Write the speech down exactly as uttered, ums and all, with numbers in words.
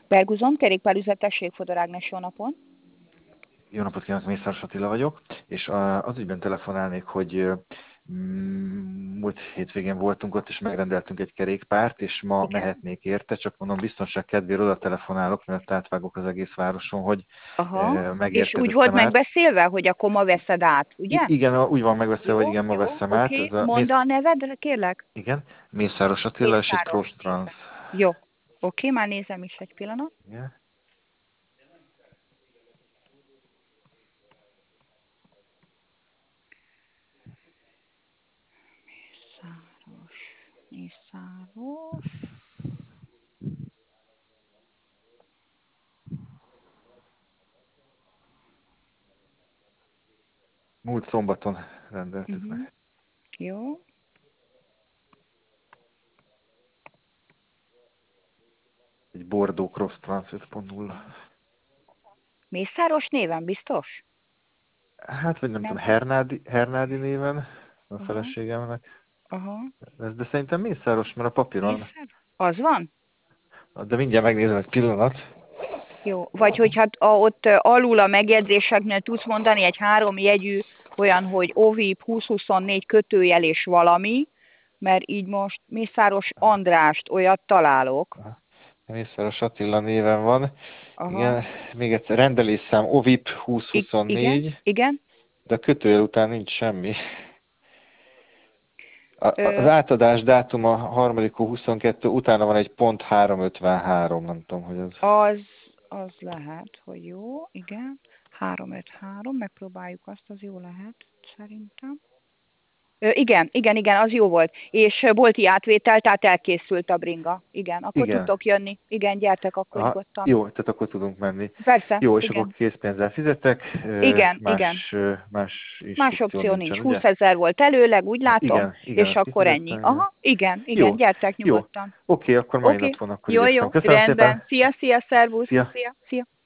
Berguzon, kerékpárüzletes Jégfodor Ágnes, jó napon. Jó napot kívánok, Mészáros Attila vagyok, és a- az ügyben telefonálnék, hogy ö, mm, múlt hétvégén voltunk ott, és megrendeltünk egy kerékpárt, és ma Igen. mehetnék érte, csak mondom, biztonság kedvéért oda telefonálok, mert átvágok az egész városon, hogy Aha. ö, És úgy megérkezette volt már. megbeszélve, hogy akkor ma veszed át, I- ugye? igen, úgy van megveszélve, hogy Jó, igen, ma jó, veszem át. oké. Ez a Mondd Mész, a nevedre, kérlek. igen, Mészáros Attila, és egy Mészáros Cross Trans. néven. Jó. Oké, már nézem is egy pillanat. Igen. Mészáros. Mészáros. Múlt szombaton rendeltük Uh-huh. meg. Jó. Egy Bordeaux Cross Trans öt pont nulla. Mészáros néven, biztos? Hát, vagy nem Nem. tudom, Hernádi, Hernádi néven a Aha. feleségemnek. Aha. Ez, de szerintem Mészáros, mert a papíron. Mészáros? Az van? De mindjárt megnézem egy pillanat. Jó, vagy hogyha a, ott ö, alul a megjegyzéseknél tudsz mondani egy három jegyű olyan, hogy OVIP húsz huszonnégy kötőjel és valami, mert így most Mészáros Andrást olyat találok. Aha. Mészáros Attila néven van. Aha, Igen, még egyszer, rendelésszám OVIP I- igen, húsz huszonnégy, igen. de a kötőjel után nincs semmi. A, az Ö, átadás dátuma harmadik huszonkettő, utána van egy pont háromszázötvenhárom, nem tudom, hogy az. az, az lehet, hogy jó, igen. háromszázötvenhárom, megpróbáljuk azt, az jó lehet, szerintem. Ö, igen, igen, igen, az jó volt. És ö, bolti átvétel, tehát elkészült a bringa. Igen, akkor Igen. tudtok jönni. Igen, gyertek akkor Aha, nyugodtan. jó, tehát akkor tudunk menni. Persze, Jó, és akkor igen. készpénzzel fizetek, ö, Igen, igen. más, ö, más Más instrukció opció nincs. nincsen, húsz ugye? ezer volt előleg, úgy Ha, látom, igen, igen, és azt akkor ennyi. kifizettem, igen. Aha, igen, igen, Jó, gyertek jó. nyugodtan. Oké, akkor mai Oké, napon akkor jó, igyekszem. jó, Köszönöm rendben. szépen. Szia, szia, szervusz, Szia. szia, szia.